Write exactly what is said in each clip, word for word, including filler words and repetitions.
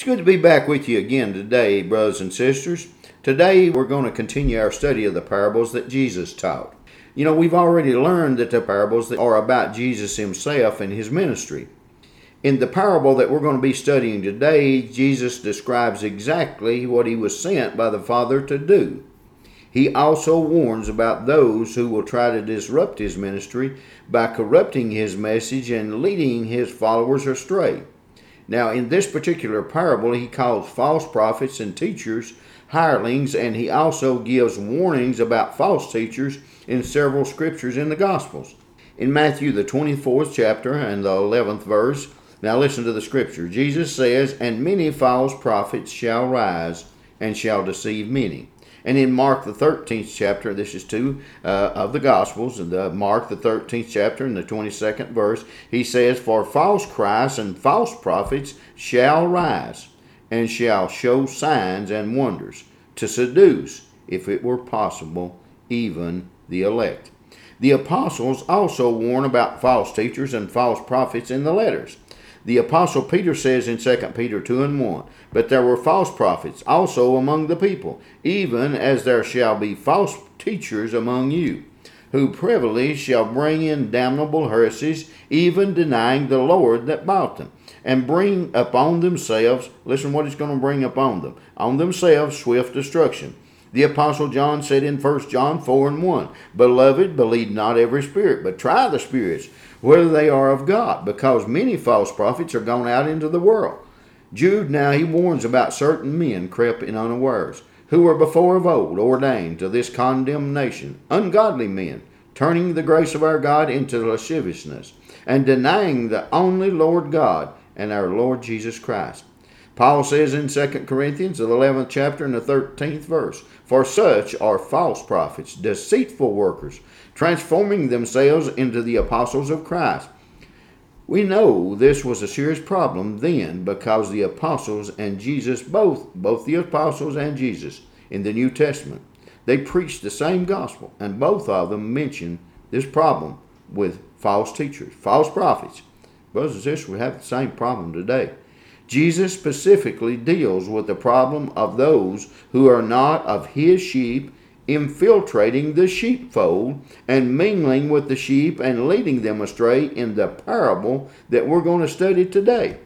It's good to be back with you again today, brothers and sisters. Today we're going to continue our study of the parables that Jesus taught. You know, we've already learned that the parables are about Jesus himself and his ministry. In the parable that we're going to be studying today, Jesus describes exactly what he was sent by the Father to do. He also warns about those who will try to disrupt his ministry by corrupting his message and leading his followers astray. Now, in this particular parable, he calls false prophets and teachers hirelings, and he also gives warnings about false teachers in several scriptures in the Gospels. In Matthew, the twenty-fourth chapter and the eleventh verse, now listen to the scripture. Jesus says, "And many false prophets shall rise and shall deceive many." And in Mark, the thirteenth chapter, this is two uh, of the Gospels, and the Mark, the thirteenth chapter, and the twenty-second verse, he says, "For false Christs and false prophets shall rise, and shall show signs and wonders, to seduce, if it were possible, even the elect." The apostles also warn about false teachers and false prophets in the letters. The apostle Peter says in Second Peter two and one, "But there were false prophets also among the people, even as there shall be false teachers among you, who privily shall bring in damnable heresies, even denying the Lord that bought them, and bring upon themselves," listen what it's going to bring upon them, "on themselves swift destruction." The apostle John said in First John four and one, "Beloved, believe not every spirit, but try the spirits, whether they are of God, because many false prophets are gone out into the world." Jude now he warns about certain men crept in unawares, who were before of old ordained to this condemnation, ungodly men, turning the grace of our God into lasciviousness, and denying the only Lord God and our Lord Jesus Christ. Paul says in Second Corinthians, the eleventh chapter and the thirteenth verse, "For such are false prophets, deceitful workers, transforming themselves into the apostles of Christ." We know this was a serious problem then because the apostles and Jesus, both, both the apostles and Jesus in the New Testament, they preached the same gospel, and both of them mention this problem with false teachers, false prophets. Brothers and sisters, we have the same problem today. Jesus specifically deals with the problem of those who are not of his sheep infiltrating the sheepfold and mingling with the sheep and leading them astray in the parable that we're going to study today.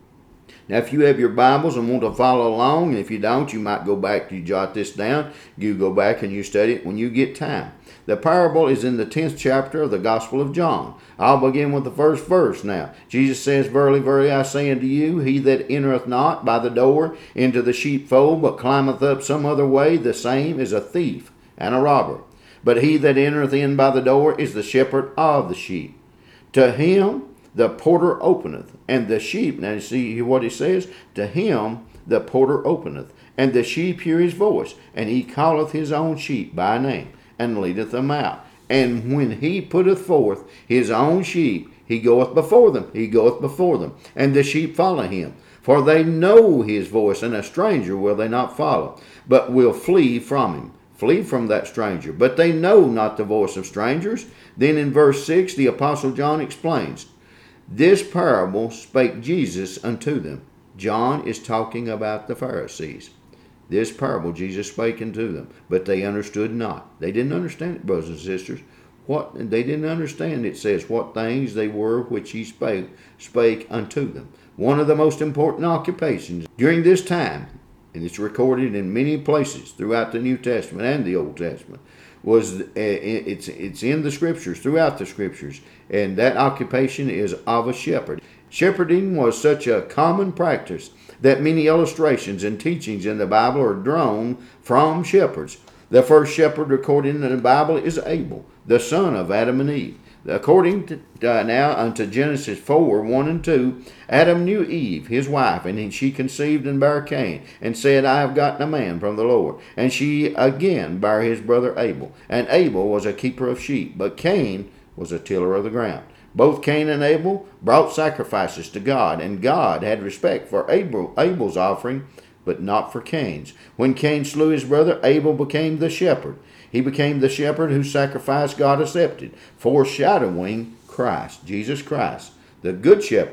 Now, if you have your Bibles and want to follow along, and if you don't, you might go back, you jot this down, you go back and you study it when you get time. The parable is in the tenth chapter of the Gospel of John. I'll begin with the first verse now. Jesus says, "Verily, verily, I say unto you, he that entereth not by the door into the sheepfold, but climbeth up some other way, the same is a thief and a robber. But he that entereth in by the door is the shepherd of the sheep. To him the porter openeth, and the sheep," now you see what he says, "to him the porter openeth, and the sheep hear his voice, and he calleth his own sheep by name, and leadeth them out. And when he putteth forth his own sheep, he goeth before them, he goeth before them, and the sheep follow him. For they know his voice, and a stranger will they not follow, but will flee from him." Flee from that stranger. "But they know not the voice of strangers." Then in verse six, the apostle John explains, "This parable spake Jesus unto them." John is talking about the Pharisees. "This parable Jesus spake unto them, but they understood not." They didn't understand it, brothers and sisters. What they didn't understand, it says, what things they were which he spake, spake unto them. One of the most important occupations during this time, and it's recorded in many places throughout the New Testament and the Old Testament, was uh, it's it's in the Scriptures, throughout the Scriptures, and that occupation is of a shepherd. Shepherding was such a common practice that many illustrations and teachings in the Bible are drawn from shepherds. The first shepherd recorded in the Bible is Abel, the son of Adam and Eve. According to uh, now unto Genesis four, one and two, Adam knew Eve, his wife, and she conceived and bare Cain, and said, "I have gotten a man from the Lord." And she again bare his brother Abel. And Abel was a keeper of sheep, but Cain was a tiller of the ground. Both Cain and Abel brought sacrifices to God, and God had respect for Abel, Abel's offering, but not for Cain's. When Cain slew his brother, Abel became the shepherd. He became the shepherd whose sacrifice God accepted, foreshadowing Christ, Jesus Christ, the good shepherd,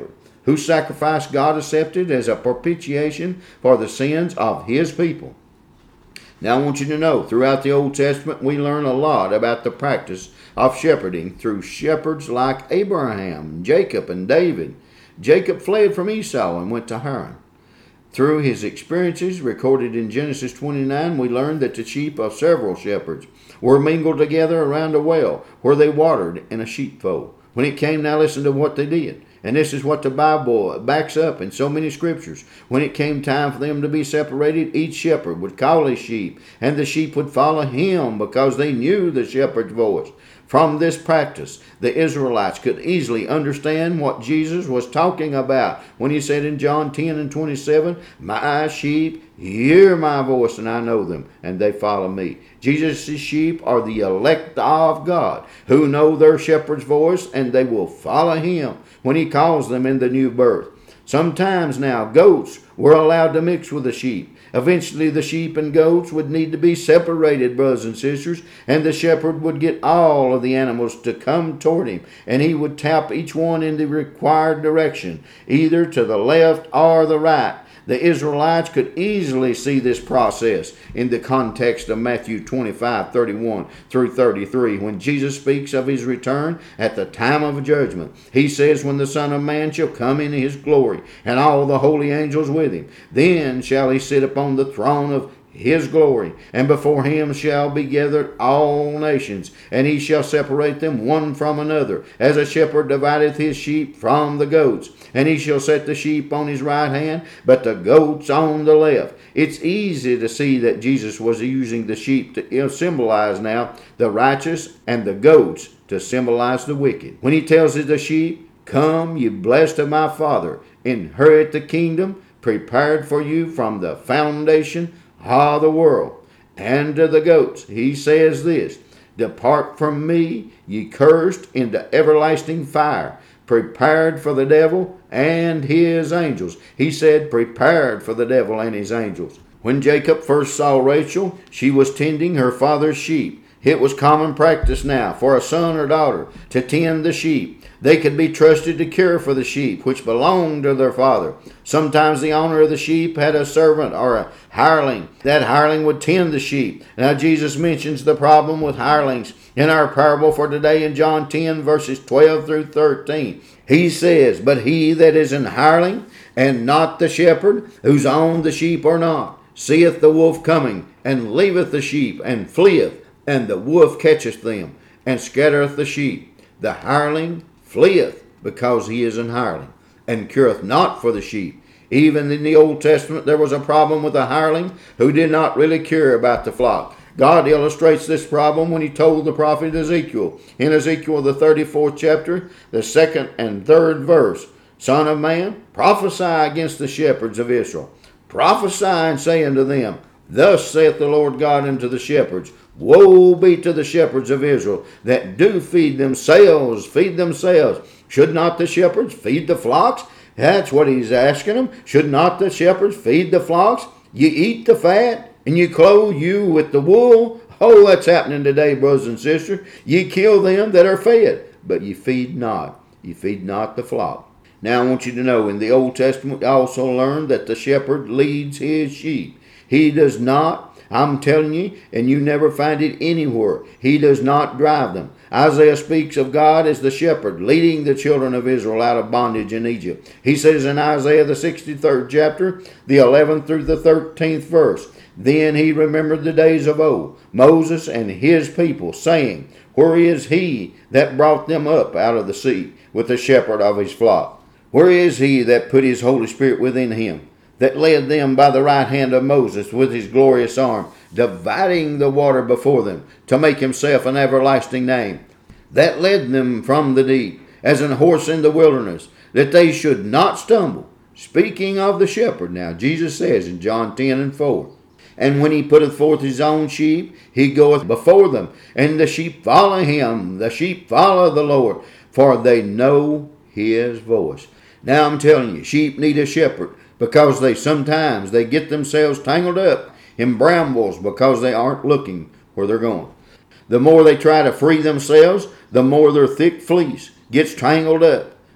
whose sacrifice God accepted as a propitiation for the sins of his people. Now I want you to know, throughout the Old Testament, we learn a lot about the practice of shepherding through shepherds like Abraham, Jacob, and David. Jacob fled from Esau and went to Haran. Through his experiences recorded in Genesis twenty-nine, we learn that the sheep of several shepherds were mingled together around a well where they watered in a sheepfold. When it came, now listen to what they did. And this is what the Bible backs up in so many scriptures. When it came time for them to be separated, each shepherd would call his sheep, and the sheep would follow him because they knew the shepherd's voice. From this practice, the Israelites could easily understand what Jesus was talking about when he said in John ten and twenty-seven, "My sheep hear my voice, and I know them, and they follow me." Jesus' sheep are the elect of God, who know their shepherd's voice, and they will follow him when he calls them in the new birth. Sometimes now, goats were allowed to mix with the sheep. Eventually, the sheep and goats would need to be separated, brothers and sisters, and the shepherd would get all of the animals to come toward him, and he would tap each one in the required direction, either to the left or the right. The Israelites could easily see this process in the context of Matthew twenty-five, thirty-one through thirty-three, when Jesus speaks of his return at the time of judgment. He says, "When the Son of Man shall come in his glory, and all the holy angels with him, then shall he sit upon the throne of his glory, and before him shall be gathered all nations, and he shall separate them one from another, as a shepherd divideth his sheep from the goats. And he shall set the sheep on his right hand, but the goats on the left." It's easy to see that Jesus was using the sheep to symbolize now the righteous and the goats to symbolize the wicked. When he tells the sheep, "Come, you blessed of my Father, inherit the kingdom prepared for you from the foundation of the world." And to the goats he says this, "Depart from me, ye cursed, into everlasting fire, prepared for the devil and his angels." He said prepared for the devil and his angels. When Jacob first saw Rachel, she was tending her father's sheep. It was common practice now for a son or daughter to tend the sheep. They could be trusted to care for the sheep, which belonged to their father. Sometimes the owner of the sheep had a servant or a hireling. That hireling would tend the sheep. Now Jesus mentions the problem with hirelings in our parable for today in John ten, verses twelve through thirteen. He says, "But he that is an hireling, and not the shepherd, whose own the sheep are not, seeth the wolf coming, and leaveth the sheep, and fleeth, and the wolf catcheth them, and scattereth the sheep. The hireling fleeth, because he is an hireling, and careth not for the sheep." Even in the Old Testament, there was a problem with a hireling who did not really care about the flock. God illustrates this problem when he told the prophet Ezekiel, in Ezekiel the thirty-fourth chapter, the second and third verse, "Son of man, prophesy against the shepherds of Israel. Prophesy and say unto them, Thus saith the Lord God unto the shepherds, Woe be to the shepherds of Israel that do feed themselves, feed themselves. Should not the shepherds feed the flocks?" That's what he's asking them. Should not the shepherds feed the flocks? You eat the fat, and you clothe you with the wool. Oh, that's happening today, brothers and sisters. Ye kill them that are fed, but ye feed not. Ye feed not the flock. Now I want you to know, in the Old Testament, we also learned that the shepherd leads his sheep. He does not, I'm telling you, and you never find it anywhere, he does not drive them. Isaiah speaks of God as the shepherd leading the children of Israel out of bondage in Egypt. He says in Isaiah the sixty-third chapter, the eleventh through the thirteenth verse, "Then he remembered the days of old, Moses and his people, saying, Where is he that brought them up out of the sea with the shepherd of his flock? Where is he that put his Holy Spirit within him, that led them by the right hand of Moses with his glorious arm, dividing the water before them, to make himself an everlasting name, that led them from the deep, as an horse in the wilderness, that they should not stumble." Speaking of the shepherd now, Jesus says in John ten and four, "And when he putteth forth his own sheep, he goeth before them, and the sheep follow him. The sheep follow the Lord, for they know his voice." Now I'm telling you, sheep need a shepherd, because they sometimes they get themselves tangled up in brambles because they aren't looking where they're going. The more they try to free themselves, the more their thick fleece gets tangled up.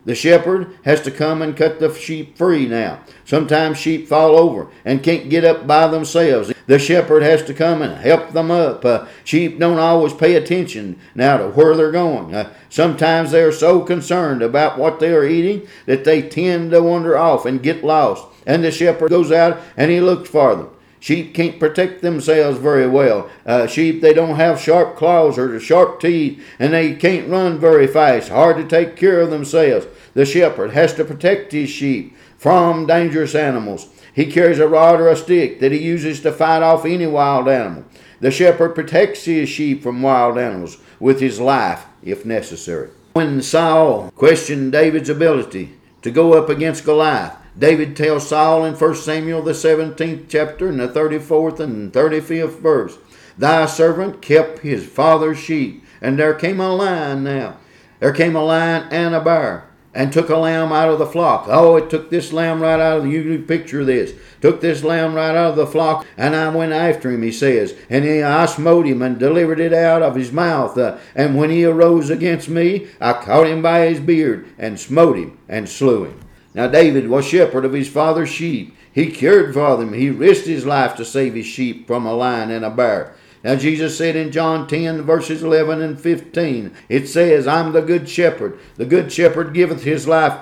The shepherd has to come and cut the sheep free now. Sometimes sheep fall over and can't get up by themselves. The shepherd has to come and help them up. Uh, sheep don't always pay attention now to where they're going. Uh, sometimes they are so concerned about what they are eating that they tend to wander off and get lost. And the shepherd goes out and he looks for them. Sheep can't protect themselves very well. Uh, sheep, they don't have sharp claws or sharp teeth, and they can't run very fast. Hard to take care of themselves. The shepherd has to protect his sheep from dangerous animals. He carries a rod or a stick that he uses to fight off any wild animal. The shepherd protects his sheep from wild animals with his life, if necessary. When Saul questioned David's ability to go up against Goliath, David tells Saul in First Samuel, the seventeenth chapter, and the thirty-fourth and thirty-fifth verse, "Thy servant kept his father's sheep, and there came a lion now. There came a lion and a bear, and took a lamb out of the flock." Oh, it took this lamb right out of the, you picture this, took this lamb right out of the flock, and I went after him, he says, and he, I smote him and delivered it out of his mouth. Uh, and when he arose against me, I caught him by his beard, and smote him, and slew him. Now David was shepherd of his father's sheep. He cared for them. He risked his life to save his sheep from a lion and a bear. Now Jesus said in John ten, verses eleven and fifteen, it says, "I'm the good shepherd. The good shepherd giveth his life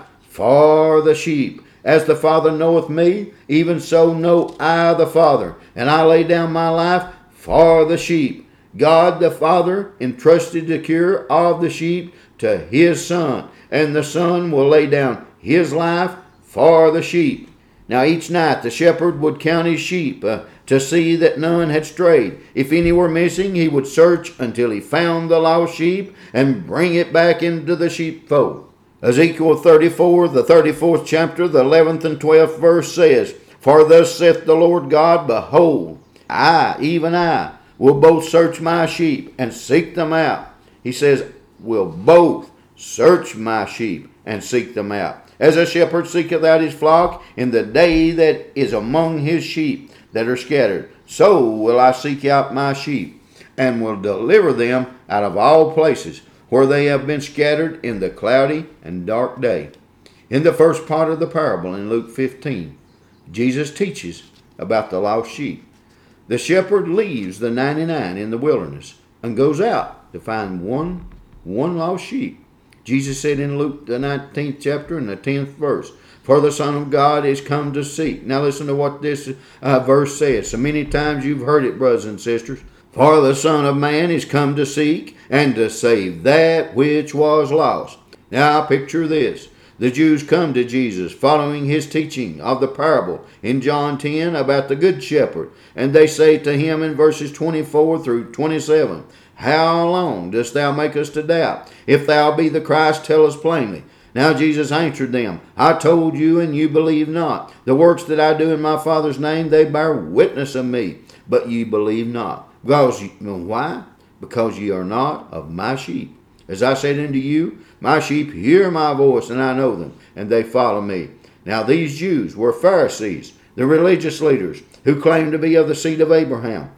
for the sheep. As the Father knoweth me, even so know I the Father. And I lay down my life for the sheep." God the Father entrusted the care of the sheep to his Son, and the Son will lay down his life for the sheep. Now each night the shepherd would count his sheep uh, to see that none had strayed. If any were missing, he would search until he found the lost sheep and bring it back into the sheepfold. Ezekiel thirty-four, the thirty-fourth chapter, the eleventh and twelfth verse says, "For thus saith the Lord God, Behold, I, even I, will both search my sheep and seek them out." He says, "Will both search my sheep and seek them out. As a shepherd seeketh out his flock in the day that is among his sheep that are scattered, so will I seek out my sheep, and will deliver them out of all places where they have been scattered in the cloudy and dark day." In the first part of the parable in Luke fifteen, Jesus teaches about the lost sheep. The shepherd leaves the ninety-nine in the wilderness and goes out to find one, one lost sheep. Jesus said in Luke the nineteenth chapter and the tenth verse, "For the Son of God is come to seek." Now listen to what this uh, verse says. So many times you've heard it, brothers and sisters. "For the Son of Man is come to seek and to save that which was lost." Now picture this. The Jews come to Jesus following his teaching of the parable in John ten about the Good Shepherd. And they say to him in verses twenty-four through twenty-seven, "How long dost thou make us to doubt? If thou be the Christ, tell us plainly." Now Jesus answered them, "I told you, and you believe not. The works that I do in my Father's name, they bear witness of me, but ye believe not. Because you, why? Because ye are not of my sheep. As I said unto you, my sheep hear my voice, and I know them, and they follow me." Now these Jews were Pharisees, the religious leaders, who claimed to be of the seed of Abraham.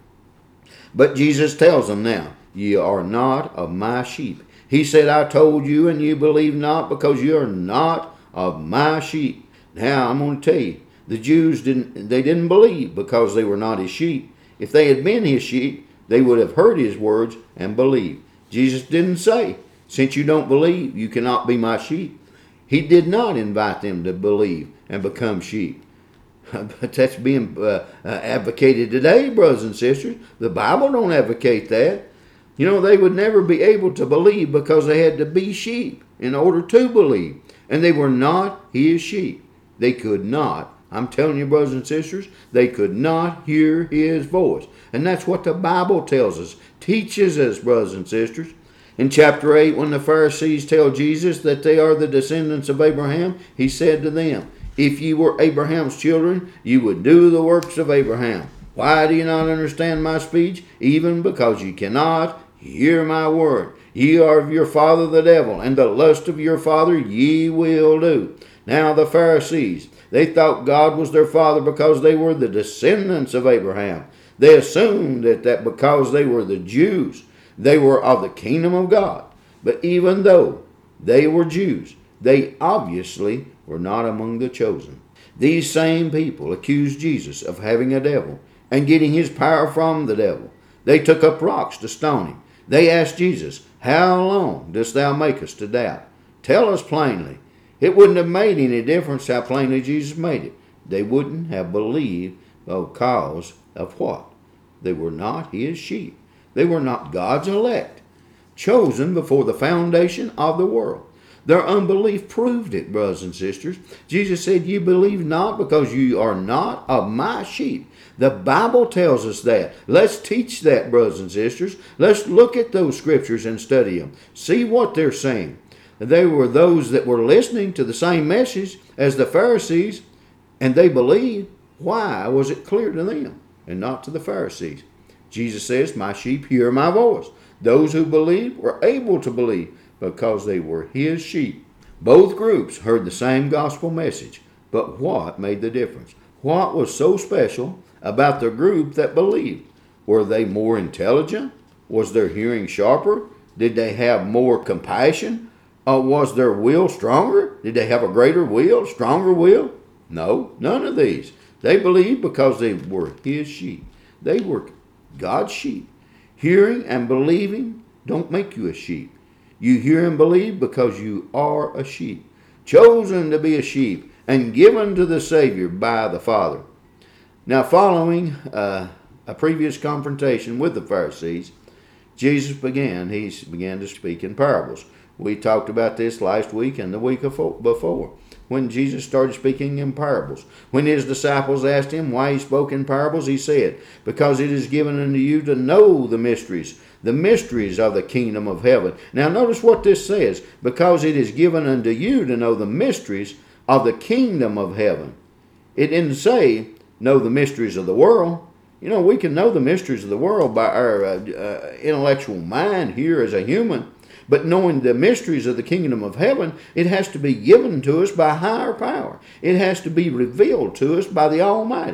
But Jesus tells them now, "Ye are not of my sheep." He said, "I told you, and you believe not, because you are not of my sheep." Now I'm going to tell you, the Jews didn't they didn't believe because they were not his sheep. If they had been his sheep, they would have heard his words and believed. Jesus didn't say, "Since you don't believe, you cannot be my sheep." He did not invite them to believe and become sheep. But that's being uh, uh, advocated today, brothers and sisters. The Bible don't advocate that. You know, they would never be able to believe because they had to be sheep in order to believe. And they were not his sheep. They could not. I'm telling you, brothers and sisters, they could not hear his voice. And that's what the Bible tells us, teaches us, brothers and sisters. In chapter eight, when the Pharisees tell Jesus that they are the descendants of Abraham, he said to them, "If ye were Abraham's children, you would do the works of Abraham. Why do you not understand my speech? Even because ye cannot hear my word. Ye are of your father the devil, and the lust of your father ye will do." Now the Pharisees, they thought God was their father because they were the descendants of Abraham. They assumed that, that because they were the Jews, they were of the kingdom of God. But even though they were Jews, They obviously were not among the chosen. These same people accused Jesus of having a devil and getting his power from the devil. They took up rocks to stone him. They asked Jesus, "How long dost thou make us to doubt? Tell us plainly." It wouldn't have made any difference how plainly Jesus made it. They wouldn't have believed because of what? They were not his sheep. They were not God's elect, chosen before the foundation of the world. Their unbelief proved it, brothers and sisters. Jesus said, "You believe not because you are not of my sheep." The Bible tells us that. Let's teach that, brothers and sisters. Let's look at those scriptures and study them. See what they're saying. They were those that were listening to the same message as the Pharisees, and they believed. Why was it clear to them and not to the Pharisees? Jesus says, "My sheep hear my voice." Those who believed were able to believe because they were his sheep. Both groups heard the same gospel message, but what made the difference? What was so special about the group that believed? Were they more intelligent? Was their hearing sharper? Did they have more compassion? Or was their will stronger? Did they have a greater will, stronger will? No, none of these. They believed because they were his sheep. They were God's sheep. Hearing and believing don't make you a sheep. You hear and believe because you are a sheep, chosen to be a sheep and given to the Savior by the Father. Now, following uh, a previous confrontation with the Pharisees, Jesus began, he began to speak in parables. We talked about this last week and the week before, when Jesus started speaking in parables. When his disciples asked him why he spoke in parables, he said, "Because it is given unto you to know the mysteries, the mysteries of the kingdom of heaven." Now notice what this says, "Because it is given unto you to know the mysteries of the kingdom of heaven." It didn't say, know the mysteries of the world. You know, we can know the mysteries of the world by our uh, uh, intellectual mind here as a human. But knowing the mysteries of the kingdom of heaven, it has to be given to us by higher power. It has to be revealed to us by the Almighty.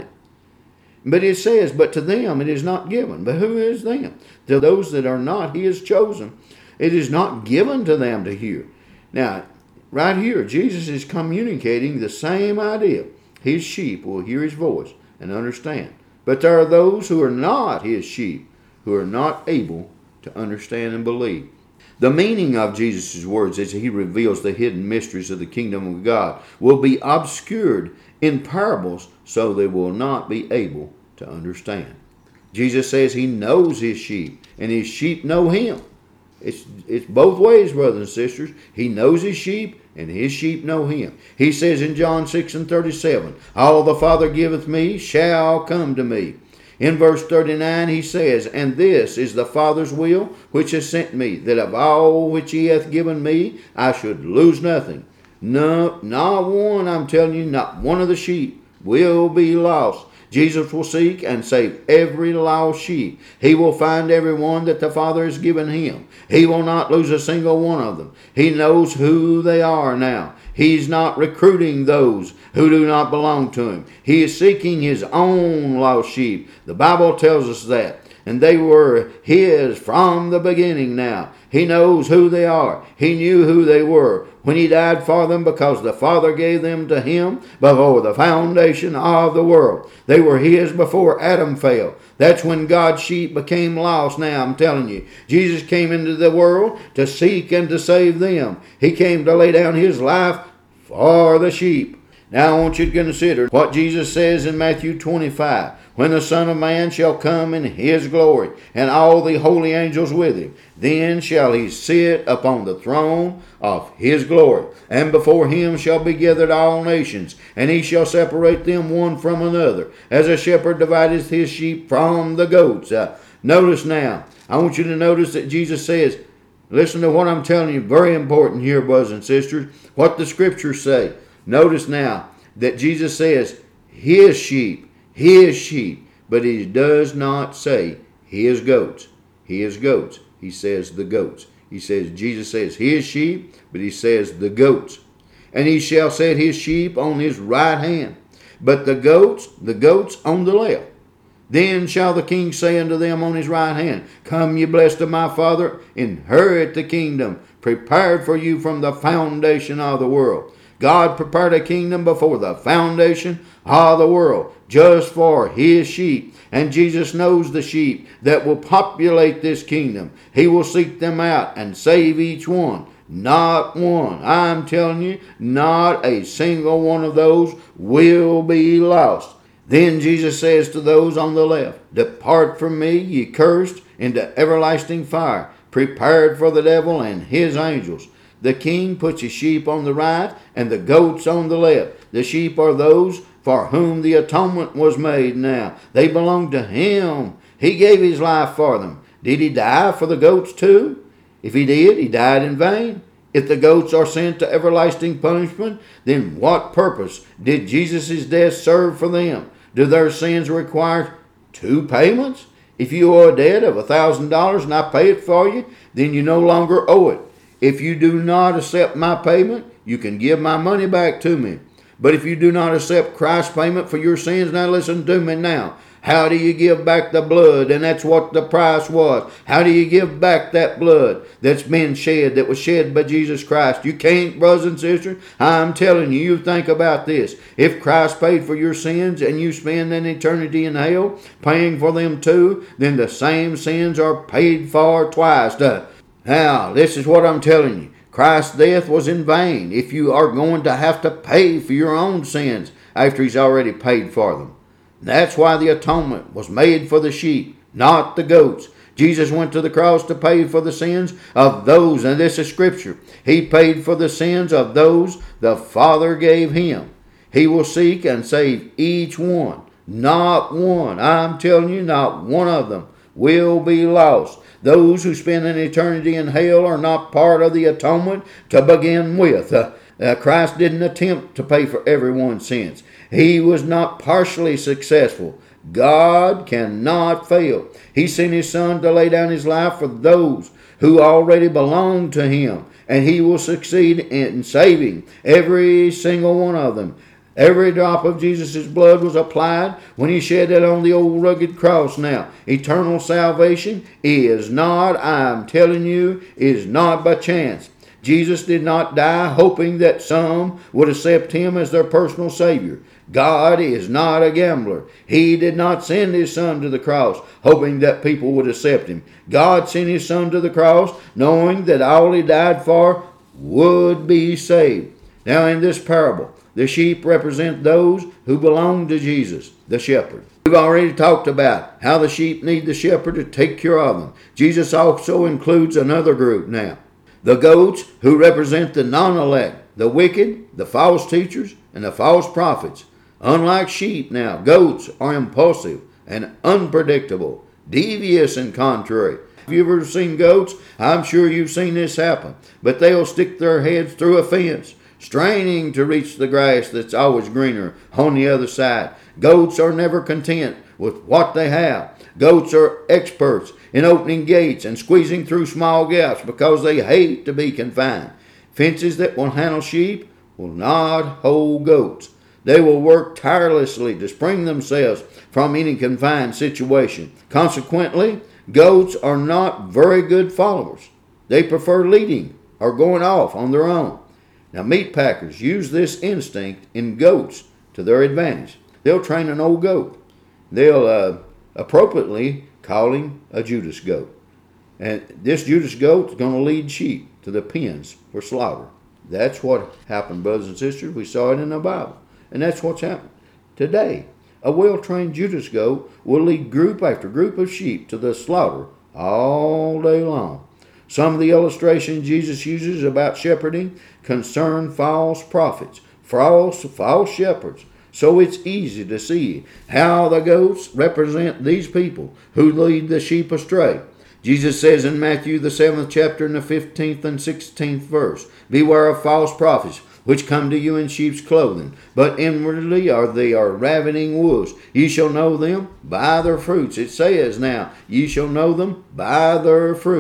But it says, "But to them it is not given." But who is them? To those that are not his chosen. It is not given to them to hear. Now, right here, Jesus is communicating the same idea. His sheep will hear his voice and understand. But there are those who are not his sheep, who are not able to understand and believe. The meaning of Jesus' words as he reveals the hidden mysteries of the kingdom of God will be obscured in parables, so they will not be able to understand. Jesus says he knows his sheep, and his sheep know him. It's, it's both ways, brothers and sisters. He knows his sheep, and his sheep know him. He says in John six and thirty-seven, "All the Father giveth me shall come to me." In verse thirty-nine he says, "And this is the Father's will which has sent me, that of all which he hath given me I should lose nothing." No, not one, I'm telling you, not one of the sheep will be lost. Jesus will seek and save every lost sheep. He will find every one that the Father has given him. He will not lose a single one of them. He knows who they are now. He's not recruiting those who do not belong to him. He is seeking his own lost sheep. The Bible tells us that. And they were his from the beginning now. He knows who they are. He knew who they were when he died for them, because the Father gave them to him before the foundation of the world. They were his before Adam fell. That's when God's sheep became lost. Now I'm telling you, Jesus came into the world to seek and to save them. He came to lay down his life for the sheep. Now I want you to consider what Jesus says in Matthew twenty-five. "When the Son of Man shall come in his glory, and all the holy angels with him, then shall he sit upon the throne of his glory. And before him shall be gathered all nations, and he shall separate them one from another, as a shepherd divideth his sheep from the goats." Uh, notice now, I want you to notice that Jesus says, listen to what I'm telling you, very important here, brothers and sisters, what the scriptures say. Notice now that Jesus says his sheep, his sheep, but he does not say his goats. His goats. He says the goats. He says, Jesus says his sheep, but he says the goats. "And he shall set his sheep on his right hand, but the goats, the goats on the left." Then shall the king say unto them on his right hand, Come, ye blessed of my Father, inherit the kingdom, prepared for you from the foundation of the world. God prepared a kingdom before the foundation of the world, just for his sheep. And Jesus knows the sheep that will populate this kingdom. He will seek them out and save each one. Not one. I'm telling you, not a single one of those will be lost. Then Jesus says to those on the left, Depart from me, ye cursed, into everlasting fire, prepared for the devil and his angels. The king puts his sheep on the right and the goats on the left. The sheep are those for whom the atonement was made now. They belong to him. He gave his life for them. Did he die for the goats too? If he did, he died in vain. If the goats are sent to everlasting punishment, then what purpose did Jesus' death serve for them? Do their sins require two payments? If you owe a debt of a thousand dollars and I pay it for you, then you no longer owe it. If you do not accept my payment, you can give my money back to me. But if you do not accept Christ's payment for your sins, now listen to me now. How do you give back the blood? And that's what the price was. How do you give back that blood that's been shed, that was shed by Jesus Christ? You can't, brothers and sisters. I'm telling you, you think about this. If Christ paid for your sins and you spend an eternity in hell paying for them too, then the same sins are paid for twice. Now, this is what I'm telling you. Christ's death was in vain if you are going to have to pay for your own sins after he's already paid for them. That's why the atonement was made for the sheep, not the goats. Jesus went to the cross to pay for the sins of those, and this is scripture. He paid for the sins of those the Father gave him. He will seek and save each one. Not one. I'm telling you, not one of them will be lost. Those who spend an eternity in hell are not part of the atonement to begin with. Uh, uh, Christ didn't attempt to pay for everyone's sins. He was not partially successful. God cannot fail. He sent his Son to lay down his life for those who already belong to him, and he will succeed in saving every single one of them. Every drop of Jesus' blood was applied when he shed it on the old rugged cross. Now, eternal salvation is not, I'm telling you, is not by chance. Jesus did not die hoping that some would accept him as their personal Savior. God is not a gambler. He did not send his Son to the cross hoping that people would accept him. God sent his Son to the cross knowing that all he died for would be saved. Now in this parable, the sheep represent those who belong to Jesus, the shepherd. We've already talked about how the sheep need the shepherd to take care of them. Jesus also includes another group now. The goats, who represent the non-elect, the wicked, the false teachers, and the false prophets. Unlike sheep now, goats are impulsive and unpredictable, devious and contrary. Have you ever seen goats? I'm sure you've seen this happen. But they'll stick their heads through a fence, straining to reach the grass that's always greener on the other side. Goats are never content with what they have. Goats are experts in opening gates and squeezing through small gaps because they hate to be confined. Fences that will handle sheep will not hold goats. They will work tirelessly to spring themselves from any confined situation. Consequently, goats are not very good followers. They prefer leading or going off on their own. Now, meat packers use this instinct in goats to their advantage. They'll train an old goat. They'll uh, appropriately call him a Judas goat. And this Judas goat is going to lead sheep to the pens for slaughter. That's what happened, brothers and sisters. We saw it in the Bible. And that's what's happened today. A well-trained Judas goat will lead group after group of sheep to the slaughter all day long. Some of the illustrations Jesus uses about shepherding concern false prophets, false, false shepherds. So it's easy to see how the goats represent these people who lead the sheep astray. Jesus says in Matthew, the seventh chapter, and the fifteenth and sixteenth verse, Beware of false prophets, which come to you in sheep's clothing, but inwardly are they are ravening wolves. Ye shall know them by their fruits. It says now, ye shall know them by their fruits.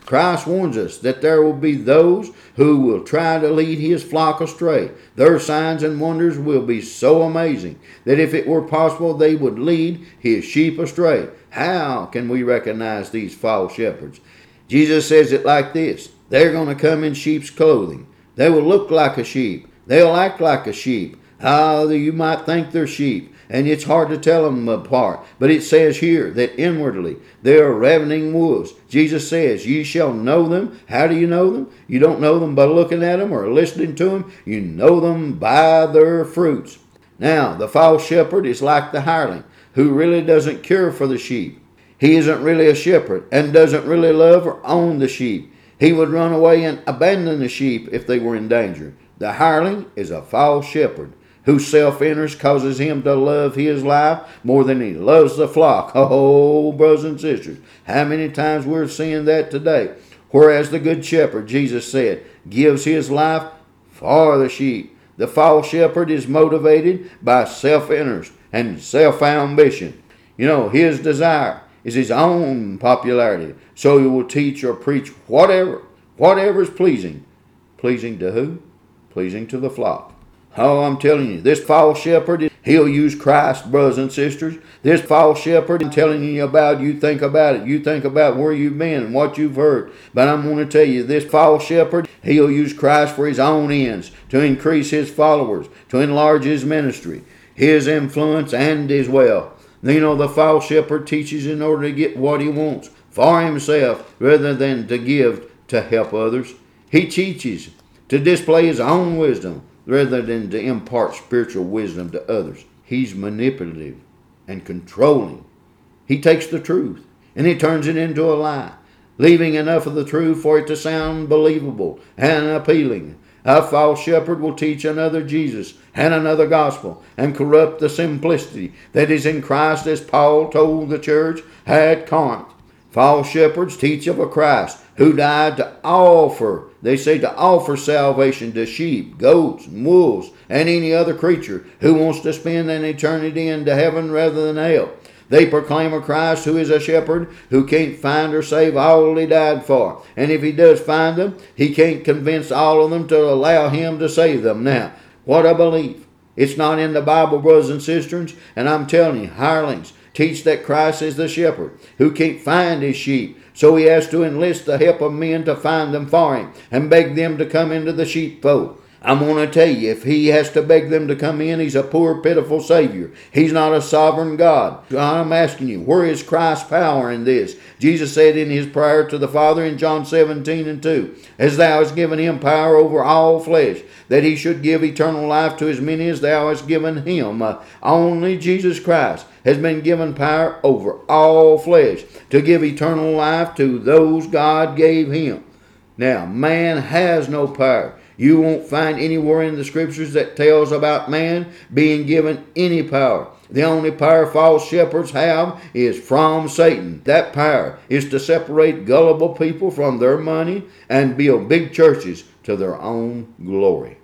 Christ warns us that there will be those who will try to lead his flock astray. Their signs and wonders will be so amazing that if it were possible, they would lead his sheep astray. How can we recognize these false shepherds? Jesus says it like this: they're going to come in sheep's clothing. They will look like a sheep. They'll act like a sheep. How you might think they're sheep, and it's hard to tell them apart. But it says here that inwardly they are ravening wolves. Jesus says, ye shall know them. How do you know them? You don't know them by looking at them or listening to them. You know them by their fruits. Now, the false shepherd is like the hireling, who really doesn't care for the sheep. He isn't really a shepherd and doesn't really love or own the sheep. He would run away and abandon the sheep if they were in danger. The hireling is a false shepherd, whose self-interest causes him to love his life more than he loves the flock. Oh, brothers and sisters, how many times we're seeing that today? Whereas the good shepherd, Jesus said, gives his life for the sheep. The false shepherd is motivated by self-interest and self-ambition. You know, his desire is his own popularity, so he will teach or preach whatever, whatever is pleasing. Pleasing to who? Pleasing to the flock. Oh, I'm telling you, this false shepherd, he'll use Christ, brothers and sisters. This false shepherd, I'm telling you about, you think about it. You think about where you've been and what you've heard. But I'm going to tell you, this false shepherd, he'll use Christ for his own ends, to increase his followers, to enlarge his ministry, his influence, and his wealth. You know, the false shepherd teaches in order to get what he wants for himself rather than to give to help others. He teaches to display his own wisdom rather than to impart spiritual wisdom to others. He's manipulative and controlling. He takes the truth and he turns it into a lie, leaving enough of the truth for it to sound believable and appealing. A false shepherd will teach another Jesus and another gospel and corrupt the simplicity that is in Christ, as Paul told the church at Corinth. False shepherds teach of a Christ who died to offer, they say to offer salvation to sheep, goats, and wolves, and any other creature who wants to spend an eternity into heaven rather than hell. They proclaim a Christ who is a shepherd who can't find or save all he died for. And if he does find them, he can't convince all of them to allow him to save them. Now, what a belief. It's not in the Bible, brothers and sisters. And I'm telling you, hirelings teach that Christ is the shepherd who can't find his sheep. So he has to enlist the help of men to find them for him and beg them to come into the sheepfold. I'm going to tell you, if he has to beg them to come in, he's a poor, pitiful Savior. He's not a sovereign God. I'm asking you, where is Christ's power in this? Jesus said in his prayer to the Father in John seventeen and two, as thou hast given him power over all flesh, that he should give eternal life to as many as thou hast given him. Uh, only Jesus Christ has been given power over all flesh to give eternal life to those God gave him. Now, man has no power. You won't find anywhere in the scriptures that tells about man being given any power. The only power false shepherds have is from Satan. That power is to separate gullible people from their money and build big churches to their own glory.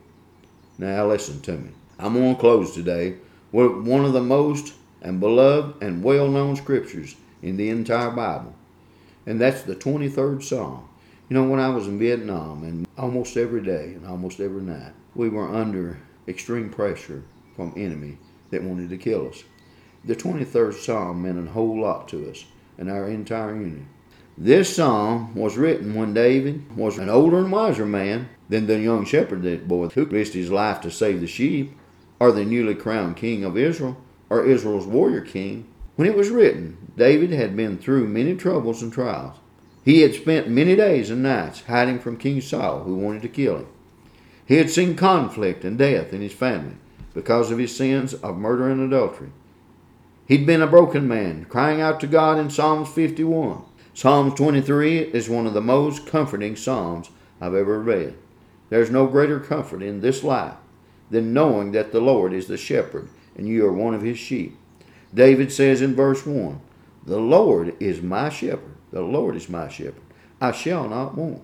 Now listen to me. I'm going to close today with one of the most and beloved and well-known scriptures in the entire Bible. And that's the twenty-third Psalm. You know, when I was in Vietnam, and almost every day and almost every night, we were under extreme pressure from enemy that wanted to kill us. The twenty-third Psalm meant a whole lot to us and our entire unit. This psalm was written when David was an older and wiser man than the young shepherd that boy who risked his life to save the sheep, or the newly crowned king of Israel, or Israel's warrior king. When it was written, David had been through many troubles and trials. He had spent many days and nights hiding from King Saul, who wanted to kill him. He had seen conflict and death in his family because of his sins of murder and adultery. He'd been a broken man, crying out to God in Psalms fifty-one. Psalms twenty-three is one of the most comforting psalms I've ever read. There's no greater comfort in this life than knowing that the Lord is the shepherd and you are one of his sheep. David says in verse one, "The Lord is my shepherd. The Lord is my shepherd. I shall not want."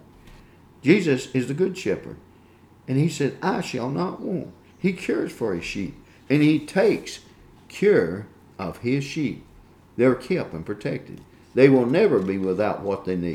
Jesus is the good shepherd. And he said, I shall not want. He cares for his sheep. And he takes care of his sheep. They're kept and protected. They will never be without what they need.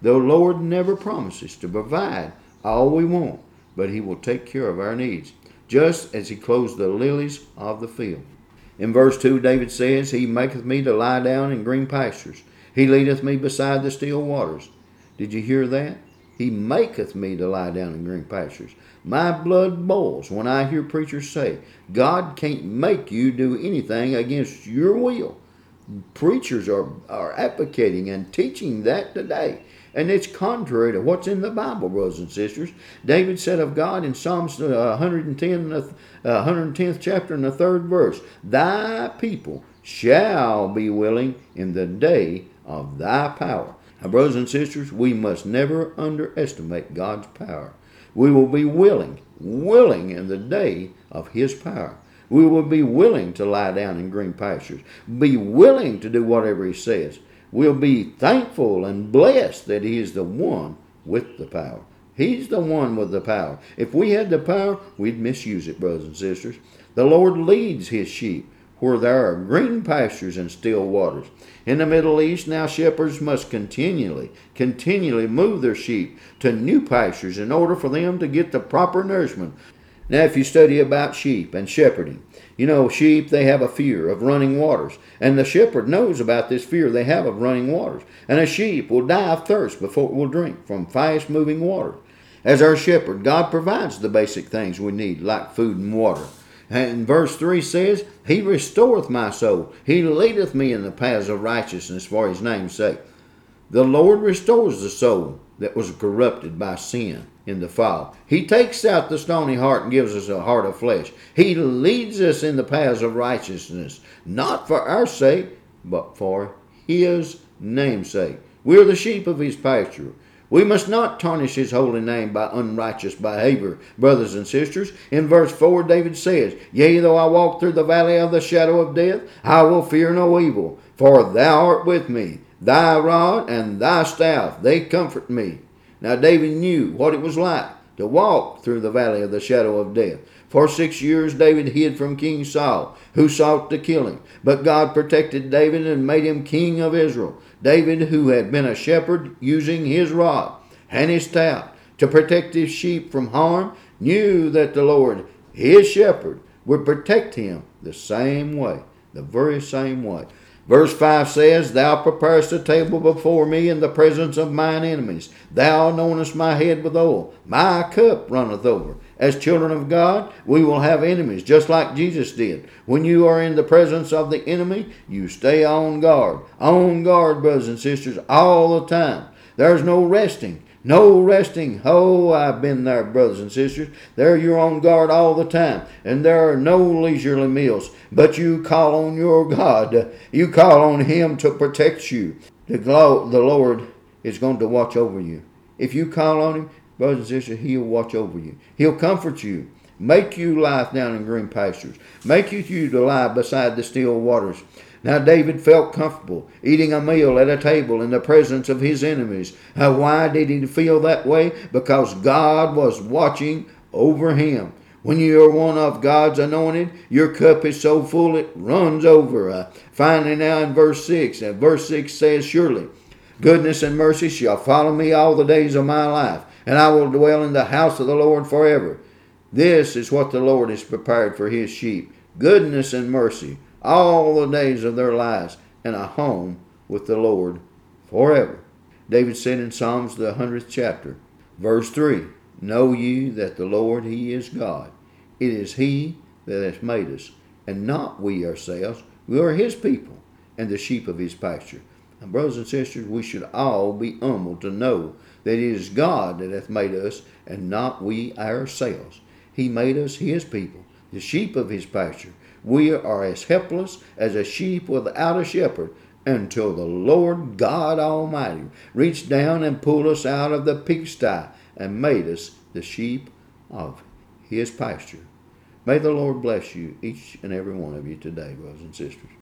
The Lord never promises to provide all we want, but He will take care of our needs, just as He clothes the lilies of the field. In verse two, David says, He maketh me to lie down in green pastures. He leadeth me beside the still waters. Did you hear that? He maketh me to lie down in green pastures. My blood boils when I hear preachers say, God can't make you do anything against your will. Preachers are, are advocating and teaching that today. And it's contrary to what's in the Bible, brothers and sisters. David said of God in Psalms one hundred ten, uh, one hundred tenth chapter and the third verse, Thy people shall be willing in the day of Thy power. Now, brothers and sisters, we must never underestimate God's power. We will be willing, willing in the day of His power. We will be willing to lie down in green pastures. Be willing to do whatever He says. We'll be thankful and blessed that He is the one with the power. He's the one with the power. If we had the power, we'd misuse it, brothers and sisters. The Lord leads His sheep where there are green pastures and still waters. In the Middle East, now shepherds must continually, continually move their sheep to new pastures in order for them to get the proper nourishment. Now, if you study about sheep and shepherding, you know, sheep, they have a fear of running waters. And the shepherd knows about this fear they have of running waters. And a sheep will die of thirst before it will drink from fast-moving water. As our shepherd, God provides the basic things we need, like food and water. And verse three says, He restoreth my soul. He leadeth me in the paths of righteousness for His name's sake. The Lord restores the soul that was corrupted by sin in the fall. He takes out the stony heart and gives us a heart of flesh. He leads us in the paths of righteousness, not for our sake, but for His name's sake. We're the sheep of His pasture. We must not tarnish His holy name by unrighteous behavior, brothers and sisters. In verse four, David says, Yea, though I walk through the valley of the shadow of death, I will fear no evil, for Thou art with me. Thy rod and Thy staff, they comfort me. Now David knew what it was like to walk through the valley of the shadow of death. For six years David hid from King Saul, who sought to kill him. But God protected David and made him king of Israel. David, who had been a shepherd, using his rod and his staff to protect his sheep from harm, knew that the Lord, his shepherd, would protect him the same way, the very same way. Verse five says, Thou preparest a table before me in the presence of mine enemies. Thou anointest my head with oil. My cup runneth over. As children of God, we will have enemies, just like Jesus did. When you are in the presence of the enemy, you stay on guard. On guard, brothers and sisters, all the time. There's no resting. No resting. Oh, I've been there, brothers and sisters. There you're on guard all the time. And there are no leisurely meals. But you call on your God. You call on Him to protect you. The, glo- the Lord is going to watch over you. If you call on Him, brothers and sisters, He'll watch over you. He'll comfort you. Make you lie down in green pastures. Make you to lie beside the still waters. Now David felt comfortable eating a meal at a table in the presence of his enemies. Uh, why did he feel that way? Because God was watching over him. When you are one of God's anointed, your cup is so full it runs over. Uh, finally now in verse six, and verse six says, Surely goodness and mercy shall follow me all the days of my life, and I will dwell in the house of the Lord forever. This is what the Lord has prepared for His sheep. Goodness and mercy all the days of their lives, and a home with the Lord forever. David said in Psalms the hundredth chapter, verse three, Know ye that the Lord, He is God. It is He that hath made us, and not we ourselves. We are His people, and the sheep of His pasture. And brothers and sisters, we should all be humble to know that it is God that hath made us, and not we ourselves. He made us His people, the sheep of His pasture. We are as helpless as a sheep without a shepherd until the Lord God Almighty reached down and pulled us out of the pigsty and made us the sheep of His pasture. May the Lord bless you, each and every one of you today, brothers and sisters.